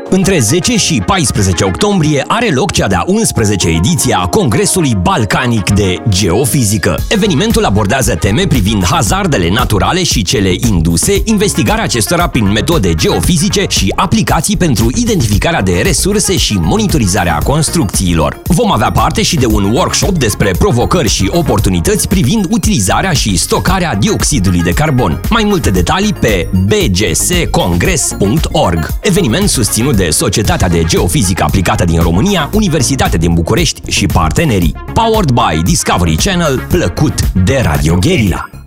Între 10 și 14 octombrie are loc cea de-a 11-a ediție a Congresului Balcanic de Geofizică. Evenimentul abordează teme privind hazardele naturale și cele induse, investigarea acestora prin metode geofizice și aplicații pentru identificarea de resurse și monitorizarea construcțiilor. Vom avea parte și de un workshop despre provocări și oportunități privind utilizarea și stocarea dioxidului de carbon. Mai multe detalii pe bgscongress.org. Eveniment susținut de Societatea de Geofizică Aplicată din România, Universitatea din București și partenerii. Powered by Discovery Channel, plăcut de Radio Guerilla.